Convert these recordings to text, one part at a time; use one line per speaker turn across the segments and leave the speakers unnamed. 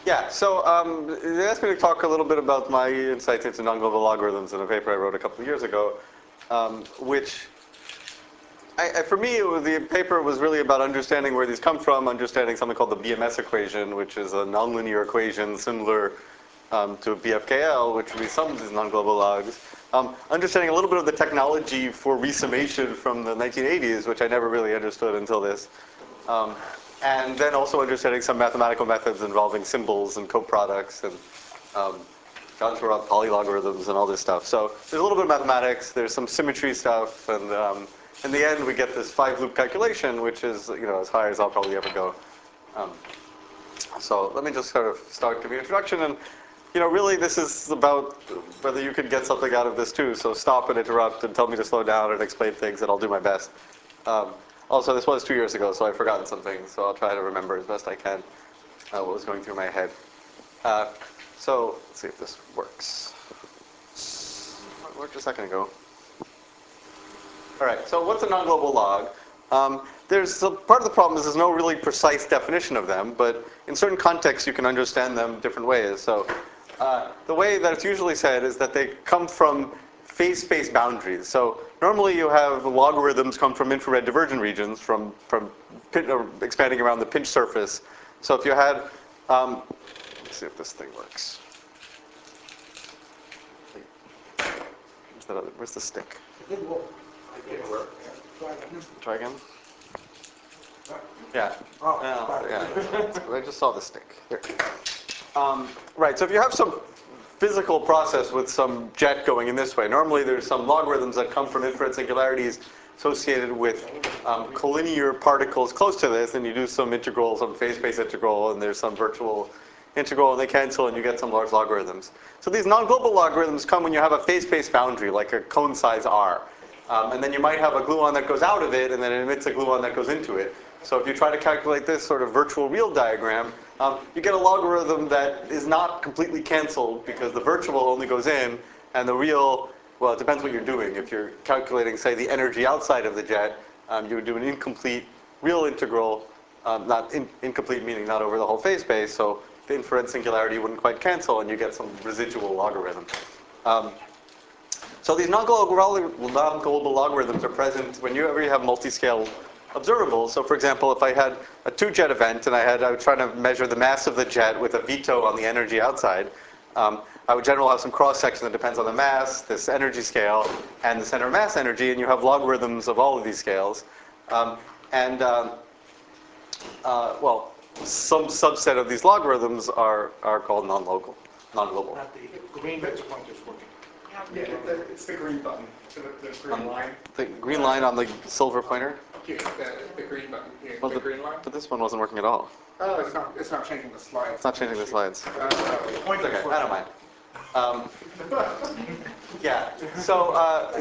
Yeah, so they asked me to talk a little bit about my insights into non-global logarithms in a paper I wrote a couple of years ago, which, for me, the paper was really about understanding where these come from, understanding something called the BMS equation, which is a nonlinear equation similar to BFKL, which resums these non-global logs. Understanding a little bit of the technology for resummation from the 1980s, which I never really understood until this. And then also understanding some mathematical methods involving symbols and coproducts and Gantarov polylogarithms and all this stuff. So there's a little bit of mathematics, there's some symmetry stuff, and in the end we get this 5-loop calculation, which is as high as I'll probably ever go. So let me just sort of start giving an introduction. And really this is about whether you can get something out of this too. So stop and interrupt and tell me to slow down and explain things, and I'll do my best. Also, this was 2 years ago, so I've forgotten some things, so I'll try to remember as best I can what was going through my head. So let's see if this works. It worked a second ago. All right, so what's a non-global log? Part of the problem is there's no really precise definition of them, but in certain contexts you can understand them different ways. So the way that it's usually said is that they come from phase space boundaries. So normally you have logarithms come from infrared divergent regions from expanding around the pinch surface. So if you had, let's see if this thing works. Where's the stick? Try again? Yeah. Yeah. I just saw the stick. Here. Right, so if you have some physical process with some jet going in this way, normally there's some logarithms that come from infrared singularities associated with collinear particles close to this, and you do some integral, some phase space integral, and there's some virtual integral, and they cancel, and you get some large logarithms. So these non-global logarithms come when you have a phase space boundary, like a cone size R. And then you might have a gluon that goes out of it, and then it emits a gluon that goes into it. So if you try to calculate this sort of virtual real diagram, you get a logarithm that is not completely canceled because the virtual only goes in, and the real, well, it depends what you're doing. If you're calculating, say, the energy outside of the jet, you would do an incomplete real integral, incomplete meaning not over the whole phase space, so the infrared singularity wouldn't quite cancel, and you get some residual logarithm. So these non-global logarithms are present whenever you have multi-scale observables. So for example, if I had a 2-jet event and I was trying to measure the mass of the jet with a veto on the energy outside, I would generally have some cross-section that depends on the mass, this energy scale, and the center of mass energy, and you have logarithms of all of these scales. Well, some subset of these logarithms are called non-global.
Not the green bit point is working.
Yeah, it's the green button, the green line.
The green line on the silver pointer?
Yeah, the green button. Yeah,
Well,
the green line.
But this one wasn't working at all.
Oh, it's not changing the slides.
It's not changing the slides.
Point
Okay, I don't mind. Yeah. So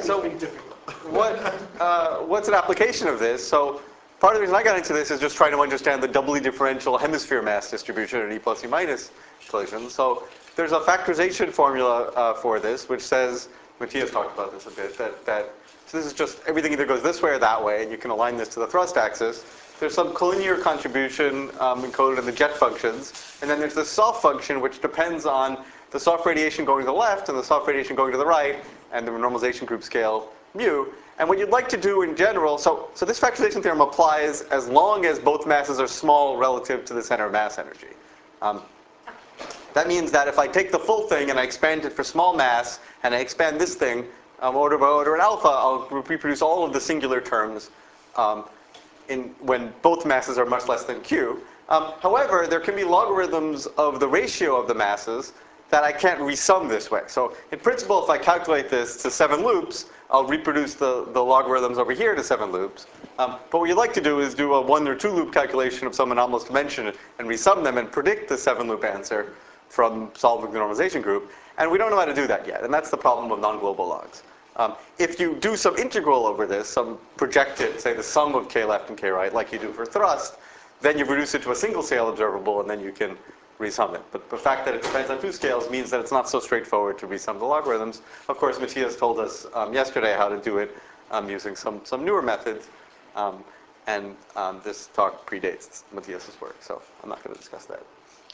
what's an application of this? So part of the reason I got into this is just trying to understand the doubly differential hemisphere mass distribution at E plus E minus collisions. So there's a factorization formula for this, which says, Matthias talked about this a bit, so this is just everything either goes this way or that way, and you can align this to the thrust axis. There's some collinear contribution encoded in the jet functions, and then there's the soft function, which depends on the soft radiation going to the left and the soft radiation going to the right, and the normalization group scale mu. And what you'd like to do in general, so this factorization theorem applies as long as both masses are small relative to the center of mass energy. That means that if I take the full thing and I expand it for small mass, and I expand this thing order by order in alpha, I'll reproduce all of the singular terms when both masses are much less than q. However, there can be logarithms of the ratio of the masses that I can't resum this way. So in principle, if I calculate this to 7 loops, I'll reproduce the logarithms over here to 7 loops. But what you'd like to do is do a 1 or 2 loop calculation of some anomalous dimension and resum them and predict the 7-loop answer from solving the normalization group. And we don't know how to do that yet, and that's the problem of non-global logs. If you do some integral over this, some projected, say the sum of k left and k right, like you do for thrust, then you reduce it to a single scale observable, and then you can resum it. But the fact that it depends on 2 scales means that it's not so straightforward to resum the logarithms. Of course, Matthias told us yesterday how to do it using some newer methods, and this talk predates Matthias's work, so I'm not going to discuss that.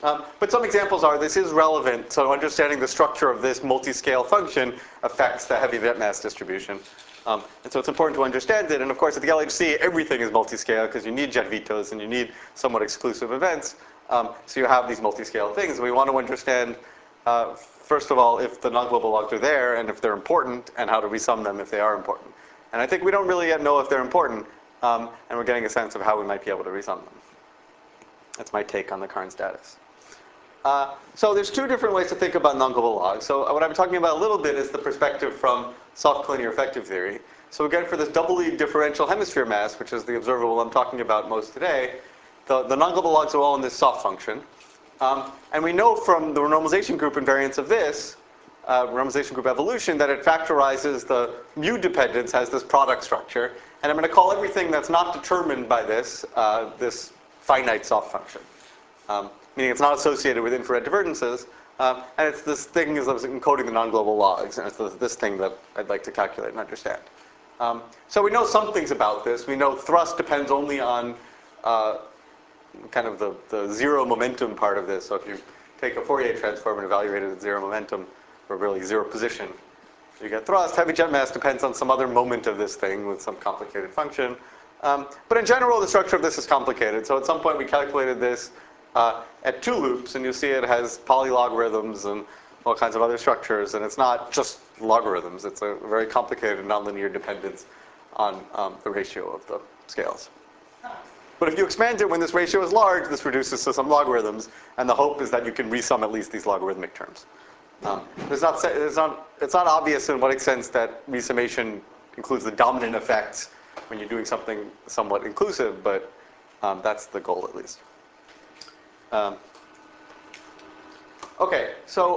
But some examples are, this is relevant, so understanding the structure of this multi-scale function affects the heavy jet mass distribution. And so it's important to understand it, and of course at the LHC everything is multi-scale because you need jet vectors and you need somewhat exclusive events. So you have these multi-scale things. We want to understand, first of all, if the non-global logs are there and if they're important, and how to resum them if they are important. And I think we don't really yet know if they're important, and we're getting a sense of how we might be able to resum them. That's my take on the current status. So there's two different ways to think about non-global logs. So what I'm talking about a little bit is the perspective from soft collinear effective theory. So again, for this doubly differential hemisphere mass, which is the observable I'm talking about most today, the non-global logs are all in this soft function. And we know from the renormalization group invariance of this, renormalization group evolution, that it factorizes the mu dependence as this product structure. And I'm going to call everything that's not determined by this, this finite soft function. Meaning it's not associated with infrared divergences. And it's this thing as I was encoding the non-global logs. And it's this thing that I'd like to calculate and understand. So we know some things about this. We know thrust depends only on kind of the zero momentum part of this. So if you take a Fourier transform and evaluate it at zero momentum, or really zero position, you get thrust. Heavy jet mass depends on some other moment of this thing with some complicated function. But in general, the structure of this is complicated. So at some point we calculated this at 2 loops, and you see it has polylogarithms and all kinds of other structures, and it's not just logarithms. It's a very complicated nonlinear dependence on the ratio of the scales. But if you expand it when this ratio is large, this reduces to some logarithms, and the hope is that you can resum at least these logarithmic terms. It's not obvious in what extent that resummation includes the dominant effects when you're doing something somewhat inclusive, but that's the goal at least. Okay, so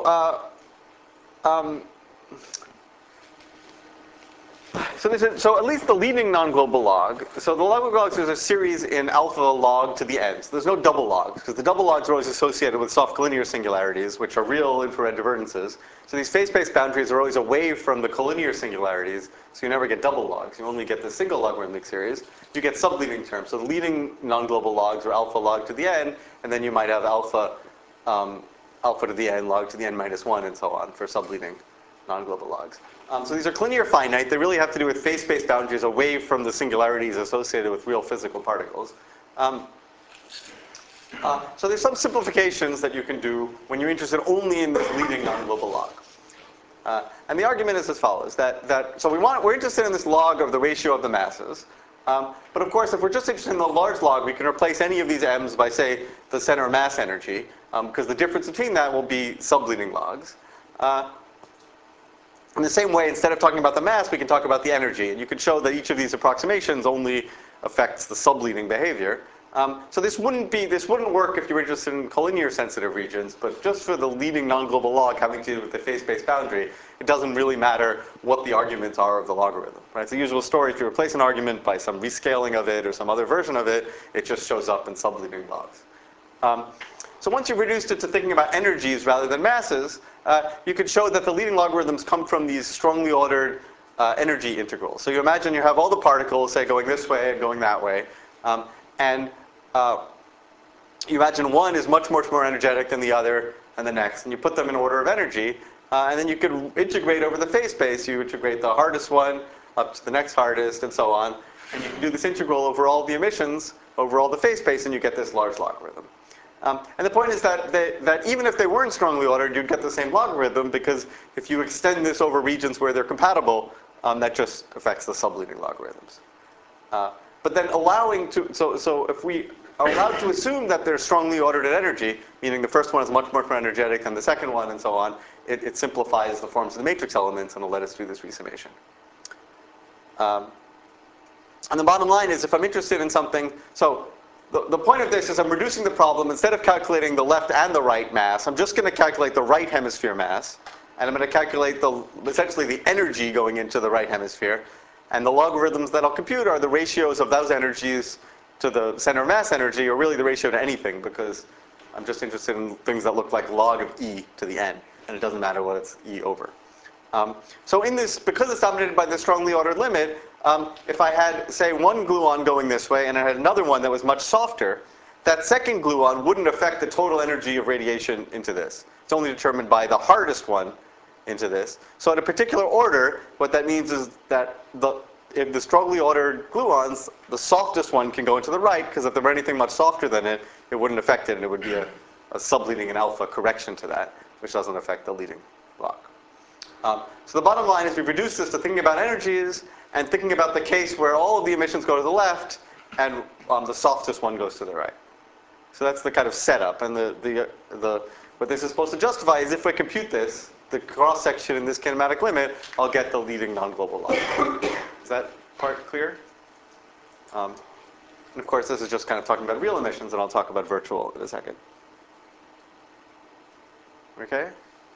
so at least the leading non-global log. So the log logs is a series in alpha log to the n. So there's no double logs because the double logs are always associated with soft collinear singularities, which are real infrared divergences. So these phase-space boundaries are always away from the collinear singularities. So you never get double logs. You only get the single logarithmic series. You get subleading terms. So the leading non-global logs are alpha log to the n, and then you might have alpha alpha to the n, log to the n minus 1, and so on for subleading non-global logs. So these are collinear finite. They really have to do with phase-space boundaries away from the singularities associated with real physical particles. So there's some simplifications that you can do when you're interested only in this leading non-global log. And the argument is as follows, so we're interested in this log of the ratio of the masses. But of course, if we're just interested in the large log, we can replace any of these m's by, say, the center mass energy, because the difference between that will be subleading logs. In the same way, instead of talking about the mass, we can talk about the energy. And you can show that each of these approximations only affects the subleading behavior. So this wouldn't work if you were interested in collinear sensitive regions, but just for the leading non-global log having to do with the phase-space boundary, it doesn't really matter what the arguments are of the logarithm. Right? It's the usual story. If you replace an argument by some rescaling of it or some other version of it, it just shows up in subleading logs. So once you've reduced it to thinking about energies rather than masses, you could show that the leading logarithms come from these strongly ordered energy integrals. So you imagine you have all the particles, say, going this way and going that way. And you imagine one is much more energetic than the other and the next. And you put them in order of energy. And then you could integrate over the phase space. You integrate the hardest one up to the next hardest and so on. And you can do this integral over all the emissions, over all the phase space, and you get this large logarithm. And the point is that even if they weren't strongly ordered, you'd get the same logarithm, because if you extend this over regions where they're compatible, that just affects the subleading logarithms. But then so if we are allowed to assume that they're strongly ordered at energy, meaning the first one is much more energetic than the second one and so on, it simplifies the forms of the matrix elements and will let us do this resummation. And the bottom line is, if I'm interested in something, so the point of this is I'm reducing the problem. Instead of calculating the left and the right mass, I'm just going to calculate the right hemisphere mass. And I'm going to calculate essentially the energy going into the right hemisphere. And the logarithms that I'll compute are the ratios of those energies to the center mass energy, or really the ratio to anything, because I'm just interested in things that look like log of E to the n. And it doesn't matter what it's E over. So in this, because it's dominated by the strongly ordered limit, if I had, say, one gluon going this way and I had another one that was much softer, that second gluon wouldn't affect the total energy of radiation into this. It's only determined by the hardest one into this. So at a particular order, what that means is that in the strongly ordered gluons, the softest one can go into the right, because if there were anything much softer than it, it wouldn't affect it, and it would be a subleading and alpha correction to that, which doesn't affect the leading lock. So the bottom line is we've reduced this to thinking about energies and thinking about the case where all of the emissions go to the left and the softest one goes to the right. So that's the kind of setup. And what this is supposed to justify is if I compute this, the cross-section in this kinematic limit, I'll get the leading non-global lock. Is that part clear? And of course, this is just kind of talking about real emissions, and I'll talk about virtual in a second. Okay?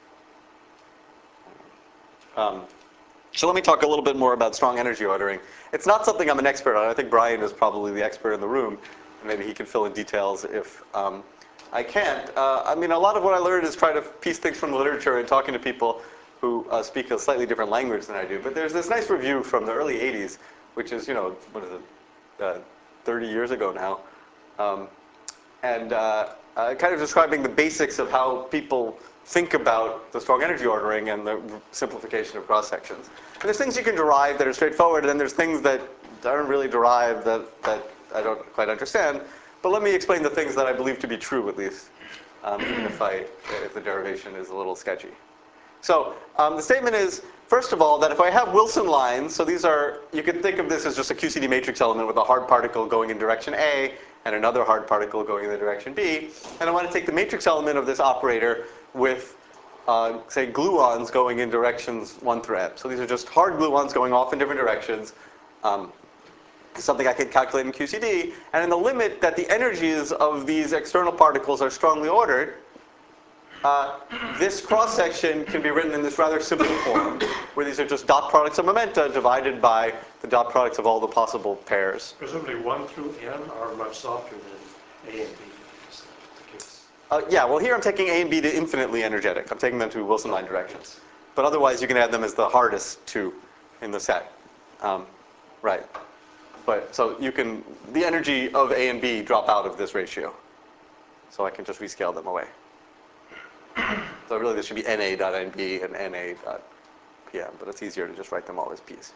So let me talk a little bit more about strong energy ordering. It's not something I'm an expert on. I think Brian is probably the expert in the room. And maybe he can fill in details if I can't. I mean, a lot of what I learned is trying to piece things from the literature and talking to people who speak a slightly different language than I do. But there's this nice review from the early 80s, which is, what is it, 30 years ago now. Kind of describing the basics of how people think about the strong energy ordering and the simplification of cross-sections. And there's things you can derive that are straightforward, and then there's things that aren't really derived that I don't quite understand. But let me explain the things that I believe to be true, at least, even if the derivation is a little sketchy. So the statement is, first of all, that if I have Wilson lines, so these are, you can think of this as just a QCD matrix element with a hard particle going in direction A and another hard particle going in the direction B. And I want to take the matrix element of this operator with, say, gluons going in directions 1 through m. So these are just hard gluons going off in different directions. Something I can calculate in QCD. And in the limit that the energies of these external particles are strongly ordered, this cross-section can be written in this rather simple form, where these are just dot products of momenta divided by the dot products of all the possible pairs.
Presumably 1 through n are much softer than A and B. Is that the case?
Yeah, well here I'm taking A and B to infinitely energetic. I'm taking them to Wilson line directions. But otherwise you can add them as the hardest two in the set. Right. But so you can, the energy of A and B drop out of this ratio. So I can just rescale them away. So really this should be NA.NB and NA.PM, but it's easier to just write them all as P's.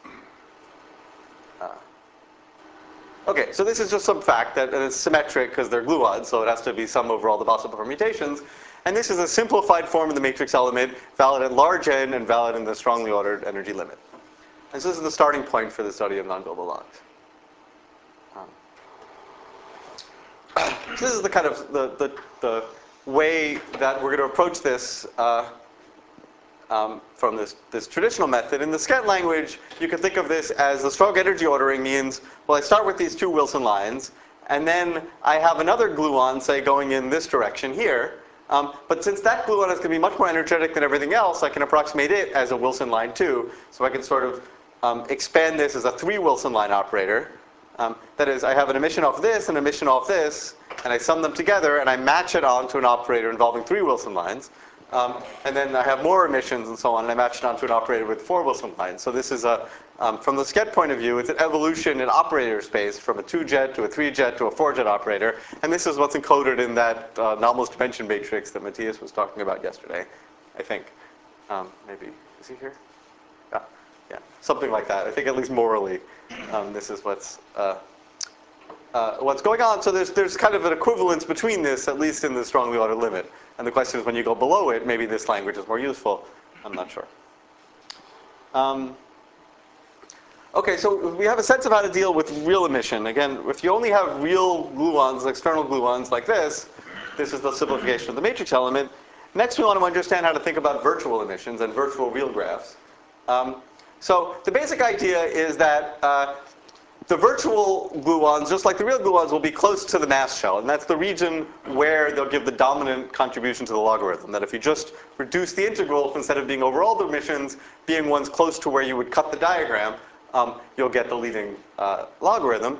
Okay, so this is just some fact that it's symmetric because they're gluons, so it has to be sum over all the possible permutations. And this is a simplified form of the matrix element, valid at large N and valid in the strongly ordered energy limit. And so this is the starting point for the study of non-global logs. So this is the kind of the way that we're going to approach this from this traditional method. In the Sched language, you can think of this as the strong energy ordering means, well, I start with these two Wilson lines, and then I have another gluon, say, going in this direction here. But since that gluon is going to be much more energetic than everything else, I can approximate it as a Wilson line too. So I can sort of expand this as a 3 Wilson line operator. That is, I have an emission off this and an emission off this, and I sum them together, and I match it onto an operator involving 3 Wilson lines. And then I have more emissions and so on, and I match it onto an operator with 4 Wilson lines. So this is from the Sched point of view, it's an evolution in operator space from a 2-jet to a 3-jet to a 4-jet operator. And this is what's encoded in that anomalous dimension matrix that Matthias was talking about yesterday, I think. Maybe, is he here? Yeah, something like that. I think at least morally, this is what's going on. So there's kind of an equivalence between this, at least in the strongly ordered limit. And the question is, when you go below it, maybe this language is more useful. I'm not sure. Okay, so we have a sense of how to deal with real emission. Again, if you only have real gluons, external gluons like this is the simplification of the matrix element. Next, we want to understand how to think about virtual emissions and virtual real graphs. So the basic idea is that the virtual gluons, just like the real gluons, will be close to the mass shell. And that's the region where they'll give the dominant contribution to the logarithm. That if you just reduce the integral, instead of being over all the emissions, being ones close to where you would cut the diagram, you'll get the leading logarithm.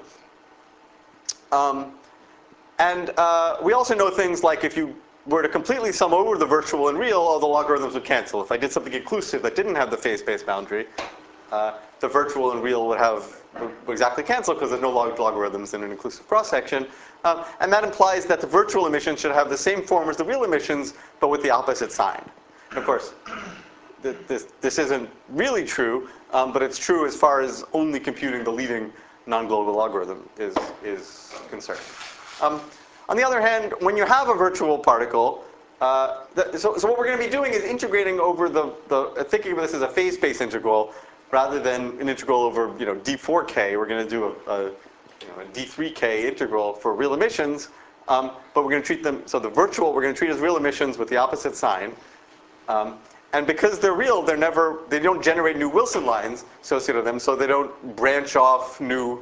We also know things like if you were to completely sum over the virtual and real, all the logarithms would cancel. If I did something inclusive that didn't have the phase-space boundary, the virtual and real would exactly cancel because there's no logarithms in an inclusive cross-section. And that implies that the virtual emissions should have the same form as the real emissions, but with the opposite sign. And of course, this isn't really true, but it's true as far as only computing the leading non-global logarithm is concerned. On the other hand, when you have a virtual particle, so what we're going to be doing is integrating over thinking of this as a phase space integral rather than an integral over d4k. We're going to do a d3k integral for real emissions, but we're going to treat them, so the virtual we're going to treat as real emissions with the opposite sign. And because they're real, they don't generate new Wilson lines associated with them, so they don't branch off new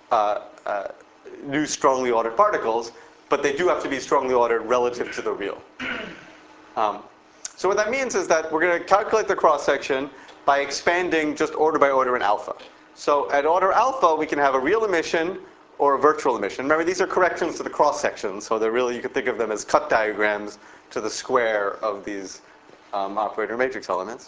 strongly ordered particles, but they do have to be strongly ordered relative to the real. So what that means is that we're going to calculate the cross-section by expanding just order by order in alpha. So at order alpha, we can have a real emission or a virtual emission. Remember, these are corrections to the cross-section, so they're really, you could think of them as cut diagrams to the square of these operator matrix elements.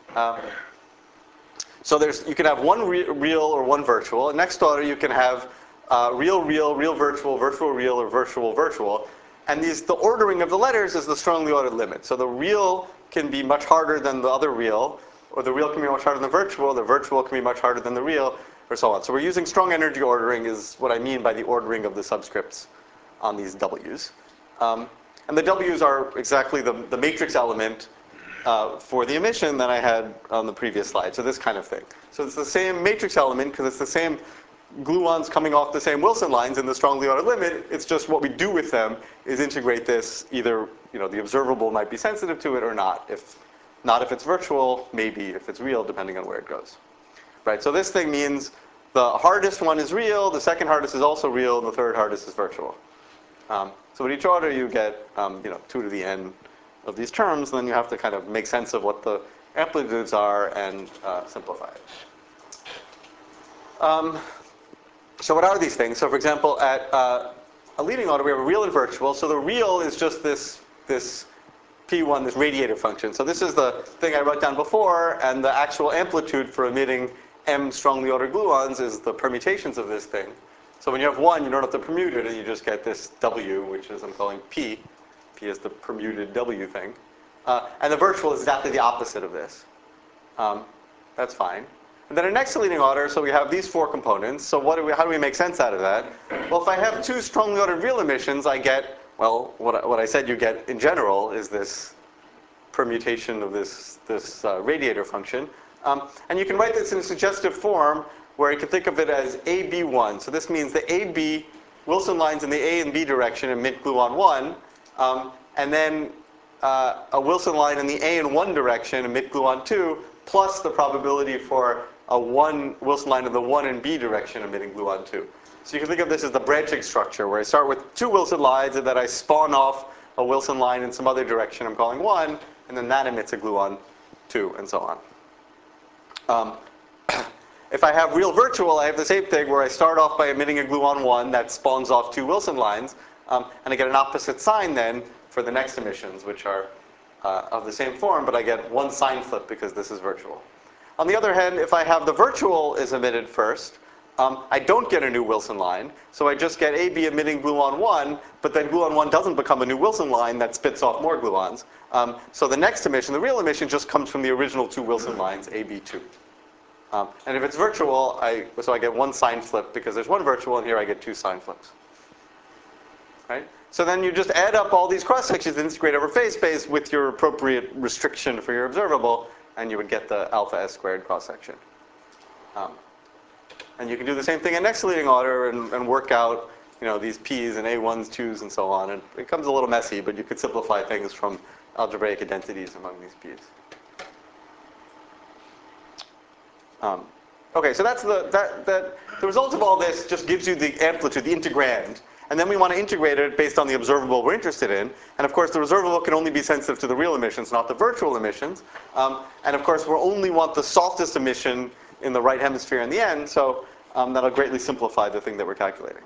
So you can have one real or one virtual. And next order, you can have real, real, real virtual, virtual real, or virtual, virtual. And the ordering of the letters is the strongly ordered limit. So the real can be much harder than the other real, or the real can be much harder than the virtual can be much harder than the real, or so on. So we're using strong energy ordering is what I mean by the ordering of the subscripts on these W's. And the W's are exactly the matrix element for the emission that I had on the previous slide. So this kind of thing. So it's the same matrix element because it's the same gluons coming off the same Wilson lines in the strongly ordered limit. It's just what we do with them is integrate this. Either the observable might be sensitive to it or not. If it's virtual, maybe. If it's real, depending on where it goes. Right. So this thing means the hardest one is real, the second hardest is also real, and the third hardest is virtual. So at each order, you get 2 to the n of these terms, and then you have to kind of make sense of what the amplitudes are and simplify it. So what are these things? So for example, at a leading order, we have a real and virtual. So the real is just this P1, this radiative function. So this is the thing I wrote down before, and the actual amplitude for emitting m strongly ordered gluons is the permutations of this thing. So when you have 1, you don't have to permute it, and you just get this W, which is I'm calling P. P is the permuted W thing. And the virtual is exactly the opposite of this. That's fine. And then in next to leading order, so we have these 4 components. So how do we make sense out of that? Well, if I have 2 strongly ordered real emissions, I get, well, what I said you get in general is this permutation of this radiator function. And you can write this in a suggestive form where you can think of it as AB1. So this means the AB Wilson lines in the A and B direction emit gluon 1. And then a Wilson line in the A and 1 direction emit gluon 2, plus the probability for a Wilson line in the 1 and B direction emitting gluon 2. So you can think of this as the branching structure, where I start with 2 Wilson lines, and then I spawn off a Wilson line in some other direction I'm calling 1, and then that emits a gluon 2, and so on. If I have real virtual, I have the same thing, where I start off by emitting a gluon 1 that spawns off 2 Wilson lines, and I get an opposite sign then for the next emissions, which are of the same form, but I get 1 sign flip because this is virtual. On the other hand, if I have the virtual is emitted first, I don't get a new Wilson line, so I just get AB emitting gluon 1, but then gluon 1 doesn't become a new Wilson line that spits off more gluons. So the next emission, the real emission, just comes from the original 2 Wilson lines, AB2. And if it's virtual, so I get 1 sign flip because there's 1 virtual, and here I get 2 sign flips. Right? So then you just add up all these cross-sections and integrate over phase space with your appropriate restriction for your observable, and you would get the alpha S squared cross-section. And you can do the same thing in next leading order and work out these P's and A1s, 2s, and so on. And it becomes a little messy, but you could simplify things from algebraic identities among these P's. Okay, so that's the result of all this just gives you the amplitude, the integrand. And then we want to integrate it based on the observable we're interested in. And of course, the observable can only be sensitive to the real emissions, not the virtual emissions. And of course, we only want the softest emission in the right hemisphere in the end. So that'll greatly simplify the thing that we're calculating.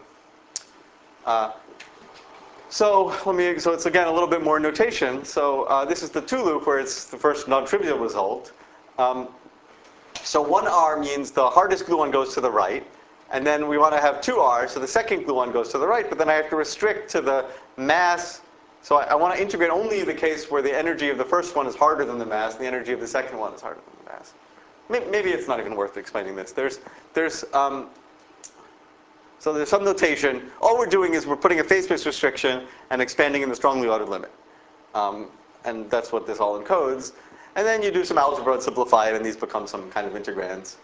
So it's again a little bit more notation. So this is the 2 loop where it's the first non-trivial result. So 1r means the hardest gluon goes to the right, and then we want to have 2r, so the second gluon goes to the right, but then I have to restrict to the mass. So I want to integrate only the case where the energy of the first one is harder than the mass, and the energy of the second one is harder than the mass. Maybe it's not even worth explaining this. So there's some notation. All we're doing is we're putting a phase space restriction and expanding in the strongly ordered limit. And that's what this all encodes. And then you do some algebra and simplify it, and these become some kind of integrands.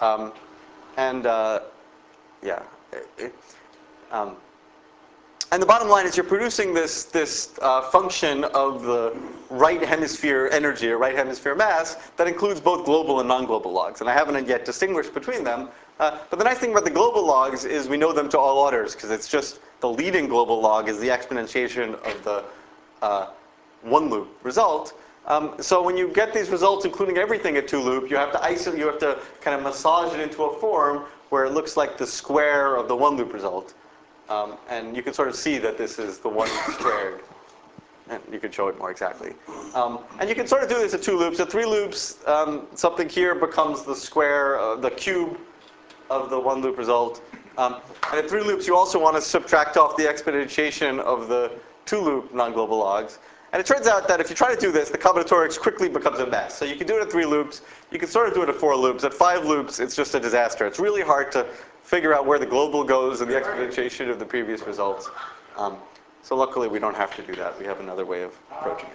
And the bottom line is you're producing this function of the right hemisphere energy or right hemisphere mass that includes both global and non-global logs. And I haven't yet distinguished between them. But the nice thing about the global logs is we know them to all orders, because it's just the leading global log is the exponentiation of the one loop result. So when you get these results, including everything at two loop, you have to isolate, you have to kind of massage it into a form where it looks like the square of the one loop result. And you can sort of see that this is the one squared. And you can show it more exactly. And you can sort of do this at two loops. At three loops, something here becomes the square, the cube of the one loop result. And at three loops, you also want to subtract off the exponentiation of the two loop non-global logs. And it turns out that if you try to do this, the combinatorics quickly becomes a mess. So you can do it at three loops. You can sort of do it at four loops. At five loops, it's just a disaster. It's really hard to figure out where the global goes and the exponentiation of the previous results. So luckily, we don't have to do that. We have another way of approaching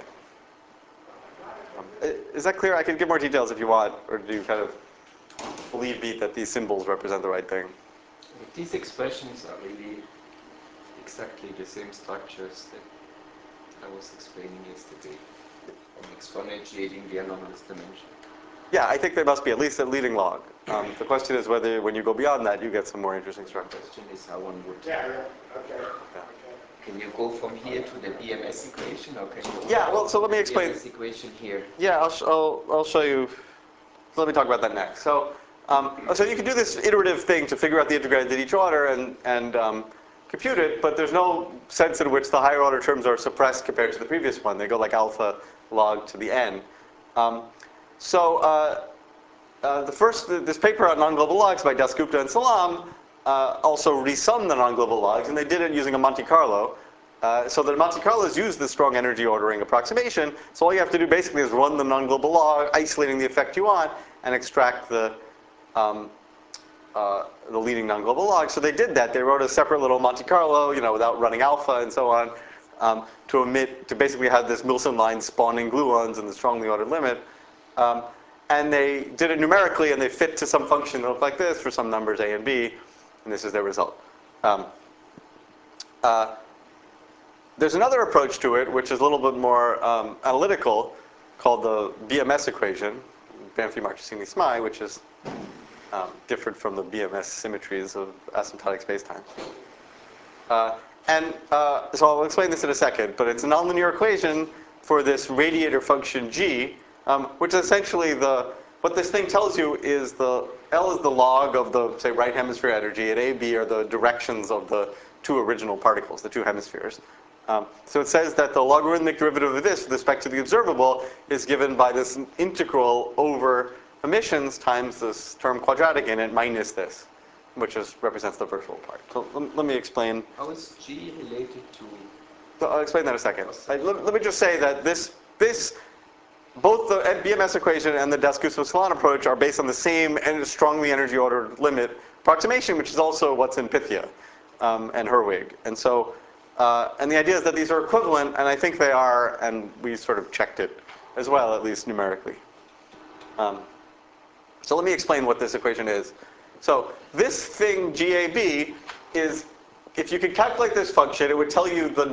it. Is that clear? I can give more details if you want, or do you kind of believe me that these symbols represent the right thing?
These expressions are really exactly the same structures that I was explaining yesterday. I'm exponentiating the anomalous dimension.
Yeah, I think there must be at least a leading log. The question is whether when you go beyond that, you get some more interesting
The
structures.
question is how one would.
Yeah, okay.
Can you go from here to the BMS equation, or can you?
Yeah, well, so let me explain.
BMS equation here.
Yeah, I'll show you. Let me talk about that next. So you can do this iterative thing to figure out the integrand at each order and compute it, but there's no sense in which the higher order terms are suppressed compared to the previous one. They go like alpha log to the n. This paper on non-global logs by Dasgupta and Salam also resummed the non-global logs, and they did it using a Monte Carlo. So the Monte Carlos use the strong energy ordering approximation. So all you have to do basically is run the non-global log, isolating the effect you want, and extract the leading non-global log. So they did that. They wrote a separate little Monte Carlo, without running alpha and so on, to basically have this Milson line spawning gluons in the strongly ordered limit. And they did it numerically, and they fit to some function that looked like this for some numbers a and b, and this is their result. There's another approach to it, which is a little bit more analytical, called the BMS equation, Banfi-Marchesini-Smyth, which is different from the BMS symmetries of asymptotic spacetime. So I'll explain this in a second, but it's a nonlinear equation for this radiator function g, which is essentially what this thing tells you is L is the log of the, say, right hemisphere energy, and A, B are the directions of the two original particles, the two hemispheres. So it says that the logarithmic derivative of this with respect to the observable is given by this integral over emissions times this term quadratic in it minus this, which represents the virtual part. So let me explain.
How is G related to?
So I'll explain that in a second. Let me just say that both the BMS equation and the Dasgupta-Salam approach are based on the same strongly energy ordered limit approximation, which is also what's in Pythia and Herwig. And so, and the idea is that these are equivalent, and I think they are, and we sort of checked it as well, at least numerically. So let me explain what this equation is. So this thing, GAB, is, if you could calculate this function, it would tell you the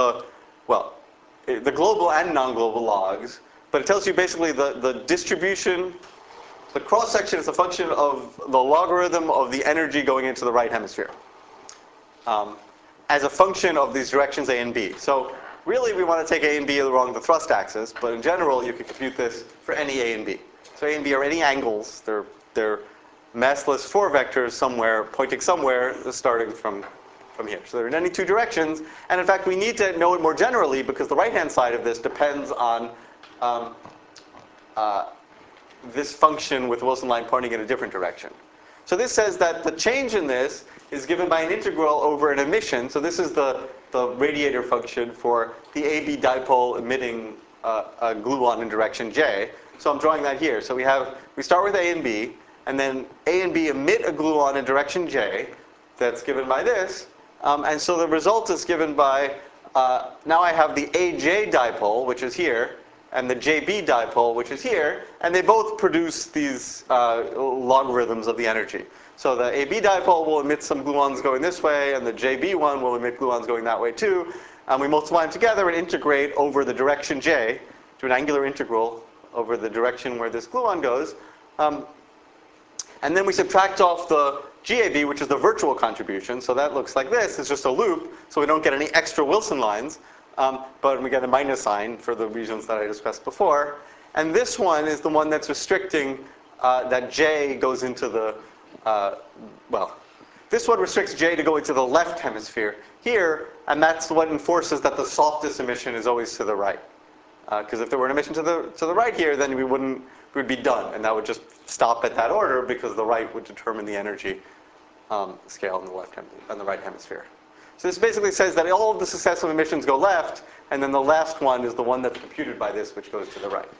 global and non-global logs, but it tells you basically the distribution, the cross-section is a function of the logarithm of the energy going into the right hemisphere as a function of these directions A and B. So really we want to take A and B along the thrust axis, but in general you can compute this for any A and B. So A and B are any angles. They're massless 4 vectors somewhere, pointing somewhere, starting from here. So they're in any two directions. And in fact, we need to know it more generally because the right-hand side of this depends on this function with Wilson line pointing in a different direction. So this says that the change in this is given by an integral over an emission. So this is the radiator function for the AB dipole emitting a gluon in direction J. So I'm drawing that here. So we start with A and B, and then A and B emit a gluon in direction J. That's given by this. And so the result is given by, now I have the AJ dipole, which is here, and the JB dipole, which is here, and they both produce these logarithms of the energy. So the AB dipole will emit some gluons going this way, and the JB one will emit gluons going that way too. And we multiply them together and integrate over the direction J, to an angular integral over the direction where this gluon goes. And then we subtract off the GAB, which is the virtual contribution. So that looks like this. It's just a loop, so we don't get any extra Wilson lines. But we get a minus sign for the reasons that I discussed before. And this one is the one that's restricting that J goes into the, well, this one restricts J to go into the left hemisphere here, and that's what enforces that the softest emission is always to the right. Because if there were an emission to the right here, then we'd be done, and that would just stop at that order because the right would determine the energy scale in the right hemisphere. So this basically says that all of the successive emissions go left, and then the last one is the one that's computed by this, which goes to the right.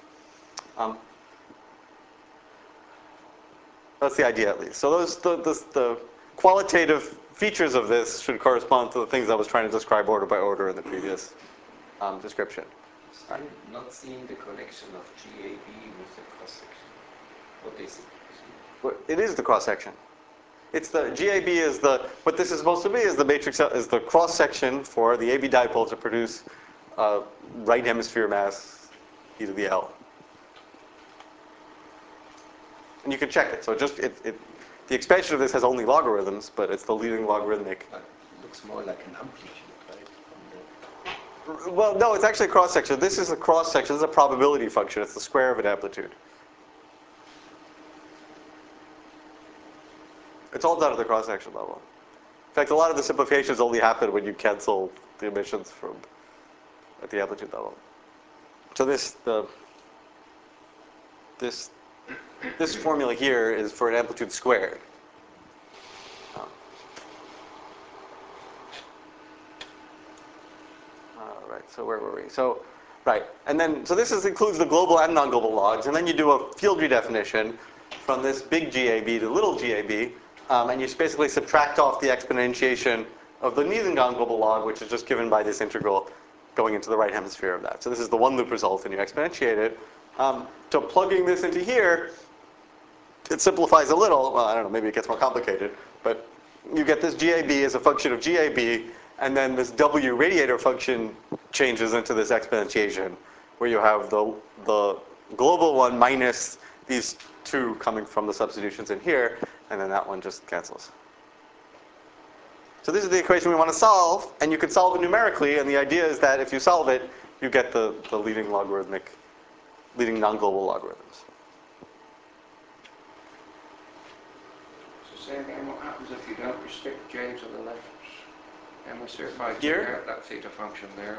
That's the idea, at least. So the qualitative features of this should correspond to the things I was trying to describe order by order in the previous description.
I'm not seeing the connection of GAB with the cross-section. What is it?
Well, it is the cross-section. It's the GAB is what this is supposed to be is the matrix, is the cross-section for the AB dipole to produce right hemisphere mass e to the L. And you can check it. So the expansion of this has only logarithms, but it's the leading logarithmic.
It looks more like an amplitude, right?
Well, no, it's actually a cross-section. This is a cross-section. This is a probability function. It's the square of an amplitude. It's all done at the cross-section level. In fact, a lot of the simplifications only happen when you cancel the emissions at the amplitude level. So this formula here is for an amplitude squared. All right, so where were we? So, right, and then, so this includes the global and non-global logs, and then you do a field redefinition from this big GAB to little GAB, and you basically subtract off the exponentiation of the neither non-global log, which is just given by this integral going into the right hemisphere of that. So this is the one loop result, and you exponentiate it. So plugging this into here, it simplifies a little. Well, I don't know, maybe it gets more complicated, but you get this GAB as a function of GAB, and then this W radiator function changes into this exponentiation, where you have the global one minus these two coming from the substitutions in here, and then that one just cancels. So this is the equation we want to solve, and you can solve it numerically, and the idea is that if you solve it, you get the leading non-global logarithms.
So say again, what happens if you don't restrict J to the left hemisphere? If I
Here?
take out that theta function there,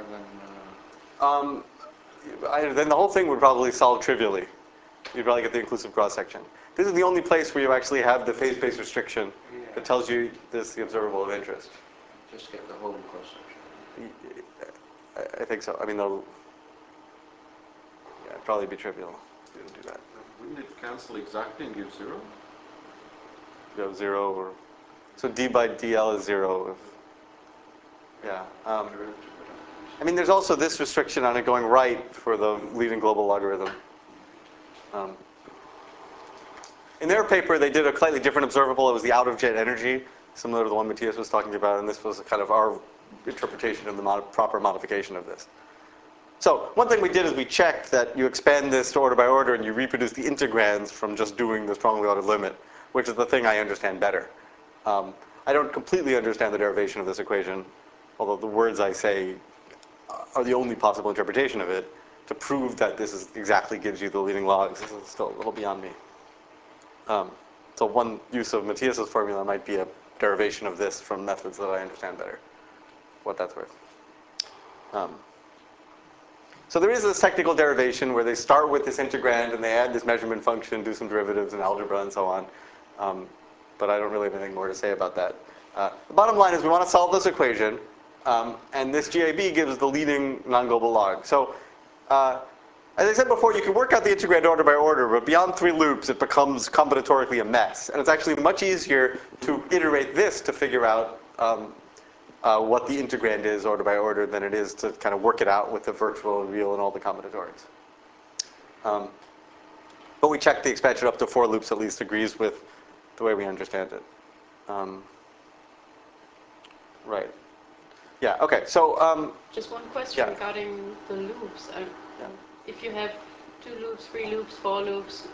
then...
Then the whole thing would probably solve trivially. You'd probably get the inclusive cross-section. This is the only place where you actually have the phase-space restriction that tells you this is the observable of interest.
Just get the whole cross-section.
I think so. I mean, it'd probably be trivial to do that.
Wouldn't it cancel exactly and give 0?
You have 0, or so d by dl is 0. Yeah. I mean, there's also this restriction on it going right for the leading global logarithm. In their paper, they did a slightly different observable. It was the out-of-jet energy, similar to the one Matthias was talking about, and this was kind of our interpretation of the proper modification of this. So one thing we did is we checked that you expand this to order by order and you reproduce the integrands from just doing the strongly ordered limit, which is the thing I understand better. I don't completely understand the derivation of this equation, although the words I say are the only possible interpretation of it. To prove that this is exactly gives you the leading logs, this is still a little beyond me. So one use of Matthias's formula might be a derivation of this from methods that I understand better, what that's worth. So there is this technical derivation where they start with this integrand and they add this measurement function, do some derivatives in algebra and so on. But I don't really have anything more to say about that. The bottom line is we want to solve this equation, and this GAB gives the leading non-global log. So as I said before, you can work out the integrand order by order, but beyond 3 loops, it becomes combinatorically a mess. And it's actually much easier to iterate this to figure out what the integrand is order by order than it is to kind of work it out with the virtual and real and all the combinatorics. But we checked the expansion up to 4 loops at least agrees with the way we understand it. Right. Yeah, okay, so
Just one question
yeah.
regarding the loops.
Yeah.
If you have 2 loops, 3 loops, 4 loops,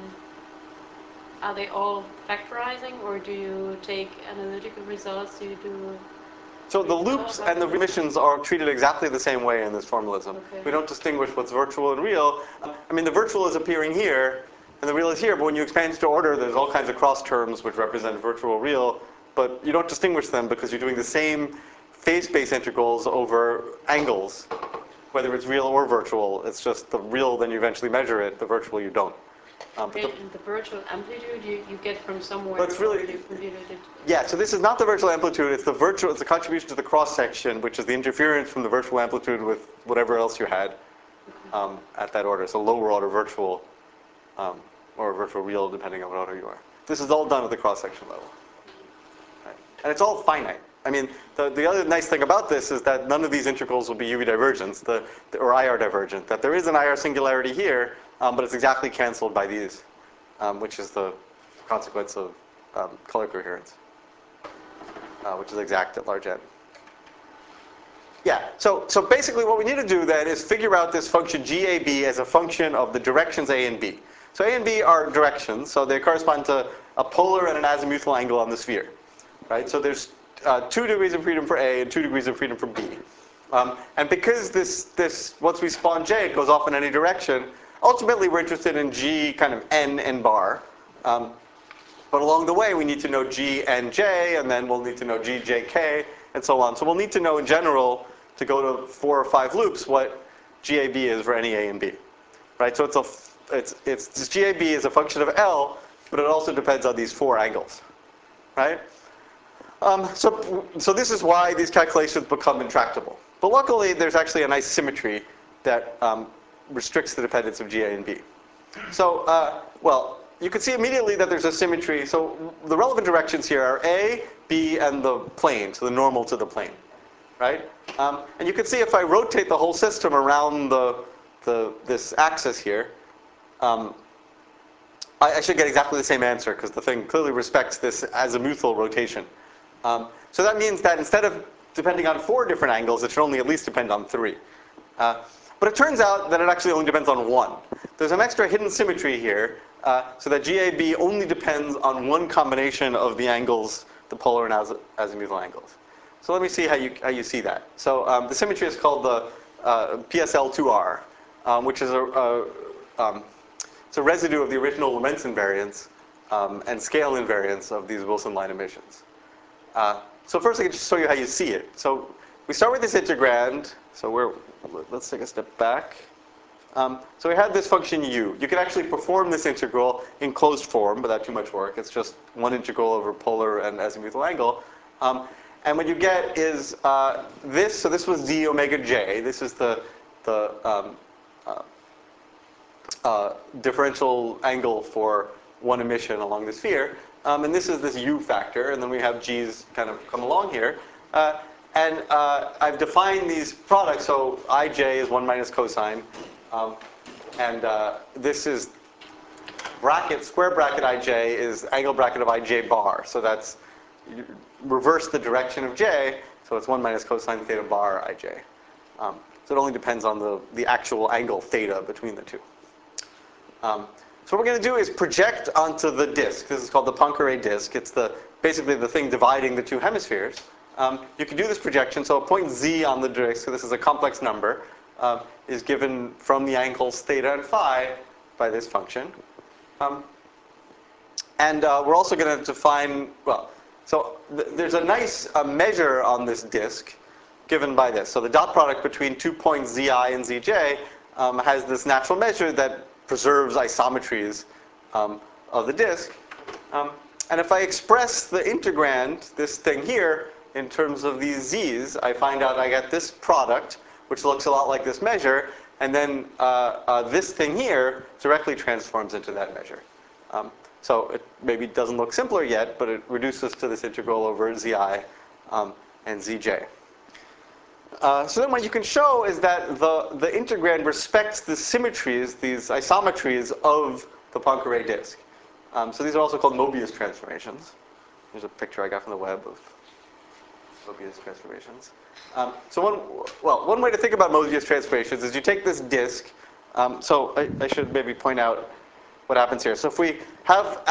are they all factorizing, or do you take analytical results? Do you do...
So the loops and the remissions are treated exactly the same way in this formalism.
Okay.
We don't distinguish what's virtual and real. I mean, the virtual is appearing here, and the real is here, but when you expand to order, there's all kinds of cross terms which represent virtual, real, but you don't distinguish them because you're doing the same phase space integrals over angles, whether it's real or virtual. It's just the real, then you eventually measure it, the virtual you don't.
Okay, and the virtual amplitude you get from somewhere,
But it's really-
or you computed it?
Yeah, so this is not the virtual amplitude, it's the contribution to the cross section, which is the interference from the virtual amplitude with whatever else you had at that order. So lower order virtual, or virtual real, depending on what order you are. This is all done at the cross section level. Right. And it's all finite. I mean, the other nice thing about this is that none of these integrals will be UV divergent, or IR divergent. That there is an IR singularity here, but it's exactly canceled by these, which is the consequence of color coherence, which is exact at large n. Yeah, so basically what we need to do then is figure out this function GAB as a function of the directions A and B. So A and B are directions, so they correspond to a polar and an azimuthal angle on the sphere. Right? So there's 2 degrees of freedom for A and 2 degrees of freedom for B. And because this once we spawn J, it goes off in any direction, ultimately we're interested in G kind of N and bar. But along the way, we need to know G and J, and then we'll need to know G, J, K, and so on. So we'll need to know in general, to go to 4 or 5 loops, what GAB is for any A and B. Right? So this GAB is a function of L, but it also depends on these 4 angles. Right? So this is why these calculations become intractable. But luckily, there's actually a nice symmetry that restricts the dependence of GA and B. So, well, you can see immediately that there's a symmetry. So the relevant directions here are A, B, and the plane, so the normal to the plane, right? And you can see if I rotate the whole system around this axis here, I should get exactly the same answer because the thing clearly respects this azimuthal rotation. So that means that instead of depending on 4 different angles, it should only at least depend on 3. But it turns out that it actually only depends on 1. There's an extra hidden symmetry here, so that GAB only depends on 1 combination of the angles, the polar and azimuthal angles. So let me see how you see that. So the symmetry is called the PSL2R, which is it's a residue of the original Lorentz invariance and scale invariance of these Wilson line emissions. So first I can just show you how you see it. So we start with this integrand. So let's take a step back. So we have this function u. You can actually perform this integral in closed form without too much work. It's just 1 integral over polar and azimuthal angle. And what you get is this. So this was d omega j. This is the differential angle for 1 emission along the sphere. And this is this u factor. And then we have g's kind of come along here. And I've defined these products. So ij is 1 minus cosine. And this is square bracket ij is angle bracket of ij bar. So that's, you reverse the direction of j. So it's 1 minus cosine theta bar ij. So it only depends on the actual angle theta between the two. So what we're going to do is project onto the disk. This is called the Poincare disk. It's basically the thing dividing the 2 hemispheres. You can do this projection. So a point z on the disk, so this is a complex number, is given from the angles theta and phi by this function. And we're also going to define, well, so there's a nice measure on this disk given by this. So the dot product between 2 points zi and zj has this natural measure that preserves isometries of the disk. And if I express the integrand, this thing here, in terms of these z's, I find out I get this product, which looks a lot like this measure, and then this thing here directly transforms into that measure. So it maybe doesn't look simpler yet, but it reduces to this integral over zi and zj. So then what you can show is that the integrand respects the symmetries, these isometries of the Poincare disk. So these are also called Mobius transformations. Here's a picture I got from the web of Mobius transformations. So one way to think about Mobius transformations is you take this disk. So I should maybe point out what happens here. So if we have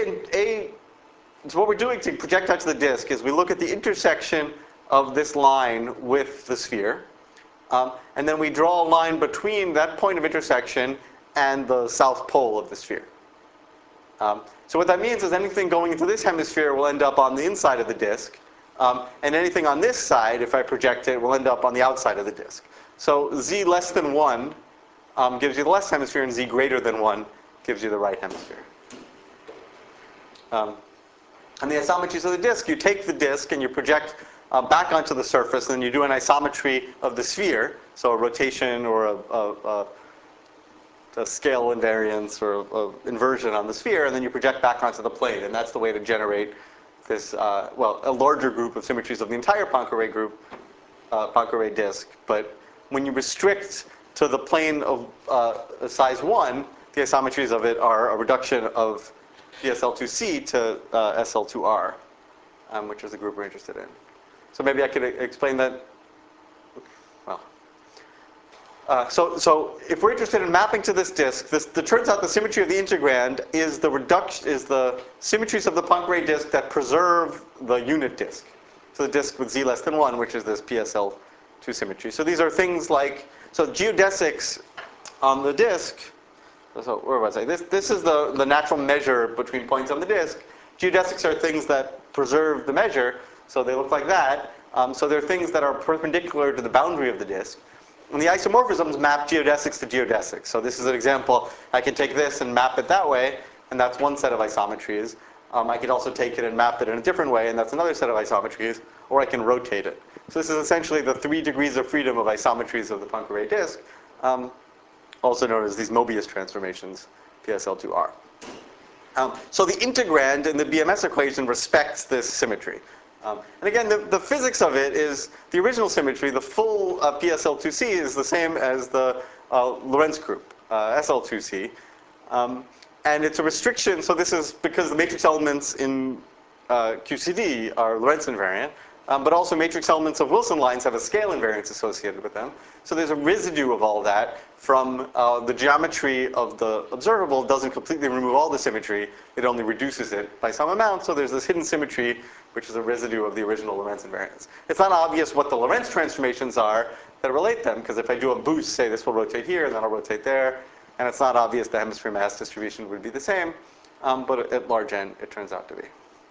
so what we're doing to project out to the disk is we look at the intersection of this line with the sphere. And then we draw a line between that point of intersection and the south pole of the sphere. So what that means is anything going into this hemisphere will end up on the inside of the disk. And anything on this side, if I project it, will end up on the outside of the disk. So z less than 1 gives you the left hemisphere, and z greater than 1 gives you the right hemisphere. And the isometries of the disk, you take the disk and you project back onto the surface, and then you do an isometry of the sphere, so a rotation or a scale invariance or a inversion on the sphere, and then you project back onto the plane. And that's the way to generate this, a larger group of symmetries of the entire Poincare group, Poincare disk. But when you restrict to the plane of size 1, the isometries of it are a reduction of PSL2C to SL2R, which is the group we're interested in. So maybe I could explain that. Well, so if we're interested in mapping to this disk, it turns out the symmetry of the integrand is the symmetries of the Poincare disk that preserve the unit disk. So the disk with z less than 1, which is this PSL2 symmetry. So these are things like, so geodesics on the disk. So where was I? This is the natural measure between points on the disk. Geodesics are things that preserve the measure, so they look like that. So they're things that are perpendicular to the boundary of the disk. And the isomorphisms map geodesics to geodesics. So this is an example. I can take this and map it that way, and that's one set of isometries. I could also take it and map it in a different way, and that's another set of isometries, or I can rotate it. So this is essentially the 3 degrees of freedom of isometries of the Poincare disk, also known as these Mobius transformations, PSL2R. So the integrand in the BMS equation respects this symmetry. And again, the physics of it is the original symmetry, the full PSL2C is the same as the Lorentz group, SL2C. And it's a restriction, so this is because the matrix elements in QCD are Lorentz invariant, but also matrix elements of Wilson lines have a scale invariance associated with them. So there's a residue of all that from the geometry of the observable doesn't completely remove all the symmetry, it only reduces it by some amount, so there's this hidden symmetry which is a residue of the original Lorentz invariance. It's not obvious what the Lorentz transformations are that relate them, because if I do a boost, say this will rotate here, and then I'll rotate there, and it's not obvious the hemisphere mass distribution would be the same, but at large n, it turns out to be.